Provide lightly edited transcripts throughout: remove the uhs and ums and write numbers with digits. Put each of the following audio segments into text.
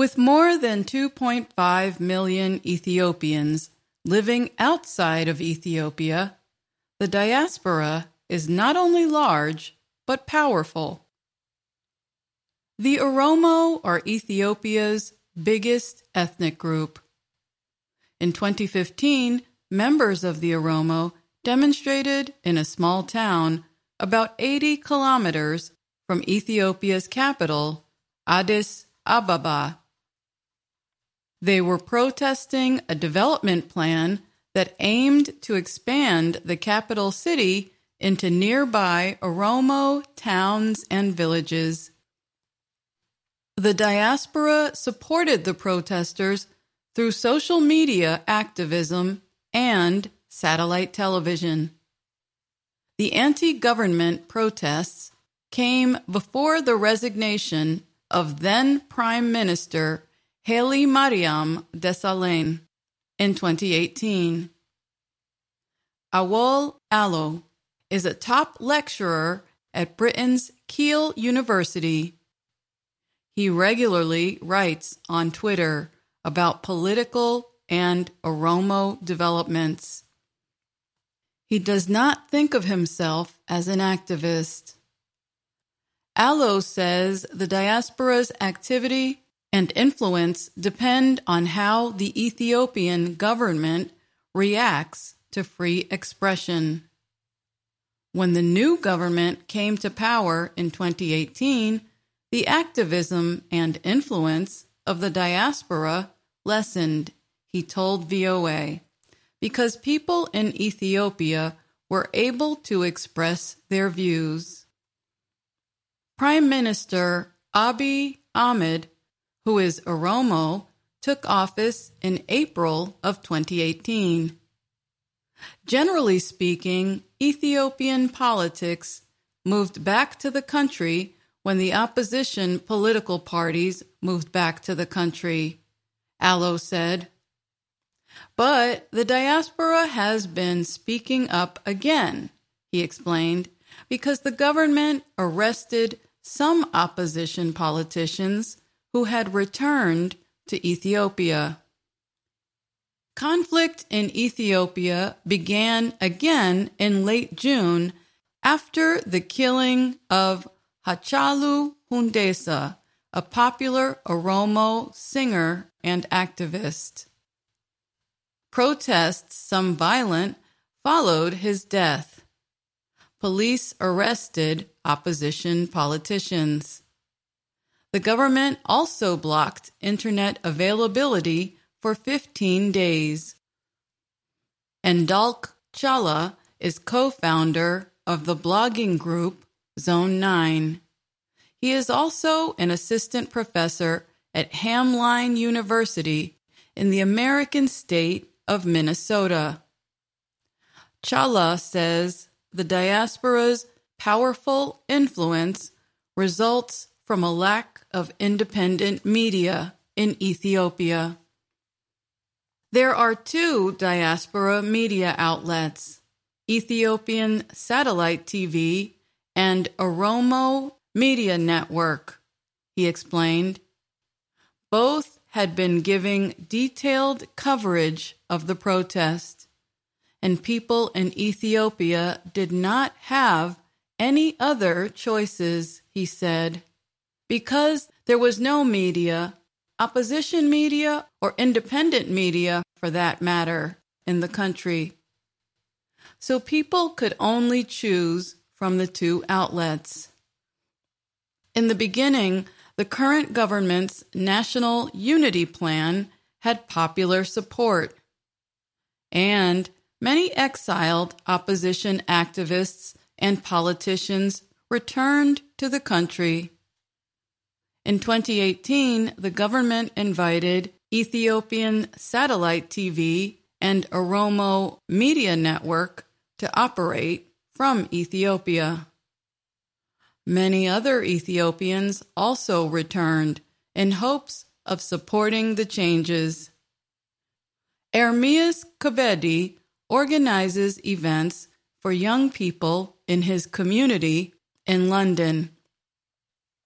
With more than 2.5 million Ethiopians living outside of Ethiopia, the diaspora is not only large, but powerful. The Oromo are Ethiopia's biggest ethnic group. In 2015, members of the Oromo demonstrated in a small town about 80 kilometers from Ethiopia's capital, Addis Ababa. They were protesting a development plan that aimed to expand the capital city into nearby Oromo towns and villages. The diaspora supported the protesters through social media activism and satellite television. The anti-government protests came before the resignation of then Prime Minister Haile Mariam Desalegn in 2018. Awol Allo is a top lecturer at Britain's Keele University. He regularly writes on Twitter about political and Oromo developments. He does not think of himself as an activist. Allo says the diaspora's activity and influence depend on how the Ethiopian government reacts to free expression. When the new government came to power in 2018, the activism and influence of the diaspora lessened, he told VOA, because people in Ethiopia were able to express their views. Prime Minister Abiy Ahmed, who is Oromo, took office in April of 2018. Generally speaking, Ethiopian politics moved back to the country when the opposition political parties moved back to the country, Allo said. But the diaspora has been speaking up again, he explained, because the government arrested some opposition politicians who had returned to Ethiopia. Conflict in Ethiopia began again in late June after the killing of Hachalu Hundessa, a popular Oromo singer and activist. Protests, some violent, followed his death. Police arrested opposition politicians. The government also blocked internet availability for 15 days. Ndalk Chala is co-founder of the blogging group Zone 9. He is also an assistant professor at Hamline University in the American state of Minnesota. Chala says the diaspora's powerful influence results from a lack of independent media in Ethiopia. There are two diaspora media outlets, Ethiopian Satellite TV and Oromo Media Network, he explained. Both had been giving detailed coverage of the protest, and people in Ethiopia did not have any other choices, he said, because there was no media, opposition media, or independent media, for that matter, in the country. So people could only choose from the two outlets. In the beginning, the current government's National Unity Plan had popular support, and many exiled opposition activists and politicians returned to the country. In 2018, the government invited Ethiopian Satellite TV and Oromo Media Network to operate from Ethiopia. Many other Ethiopians also returned in hopes of supporting the changes. Ermias Kebede organizes events for young people in his community in London.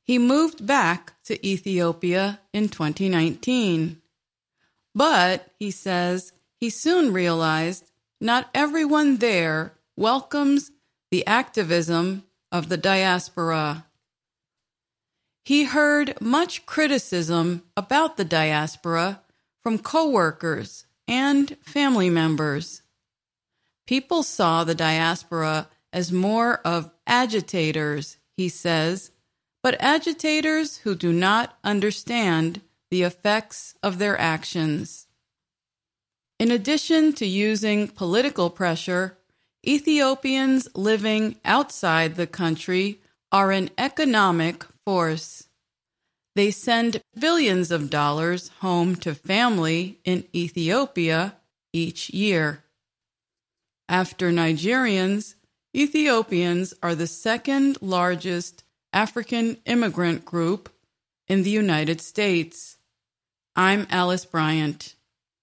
He moved back to Ethiopia in 2019. But, he says, he soon realized not everyone there welcomes the activism of the diaspora. He heard much criticism about the diaspora from coworkers and family members. People saw the diaspora as more of agitators, he says, but agitators who do not understand the effects of their actions. In addition to using political pressure, Ethiopians living outside the country are an economic force. They send billions of dollars home to family in Ethiopia each year. After Nigerians, Ethiopians are the second largest African immigrant group in the United States. I'm Alice Bryant.